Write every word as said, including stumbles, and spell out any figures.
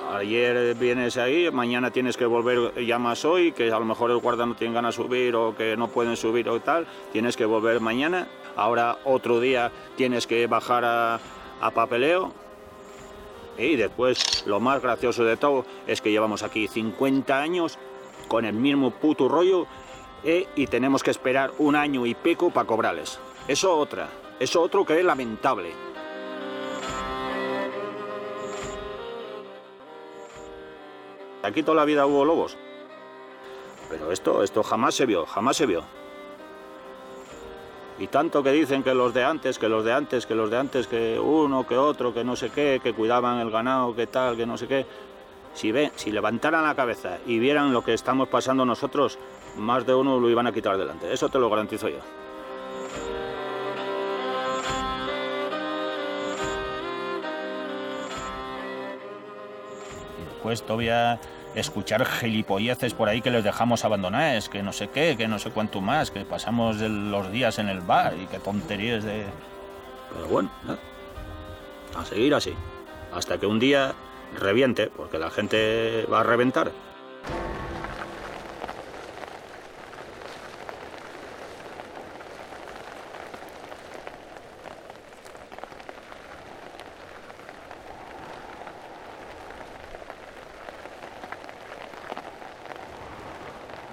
ayer vienes ahí, mañana tienes que volver, llamas hoy, que a lo mejor el guarda no tiene ganas de subir o que no pueden subir o tal, tienes que volver mañana. Ahora otro día tienes que bajar a, a papeleo. Y después, lo más gracioso de todo es que llevamos aquí cincuenta años con el mismo puto rollo eh, y tenemos que esperar un año y pico para cobrarles. Eso otra, eso otro que es lamentable. Aquí toda la vida hubo lobos, pero esto, esto jamás se vio, jamás se vio. Y tanto que dicen que los de antes, que los de antes, que los de antes, que uno, que otro, que no sé qué, que cuidaban el ganado, que tal, que no sé qué. Si ve, si levantaran la cabeza y vieran lo que estamos pasando nosotros, más de uno lo iban a quitar delante. Eso te lo garantizo yo. Después todavía escuchar gilipolleces por ahí que les dejamos abandonados, que no sé qué, que no sé cuánto más, que pasamos de los días en el bar y que tonterías de... Pero bueno, ¿no? A seguir así, hasta que un día reviente, porque la gente va a reventar.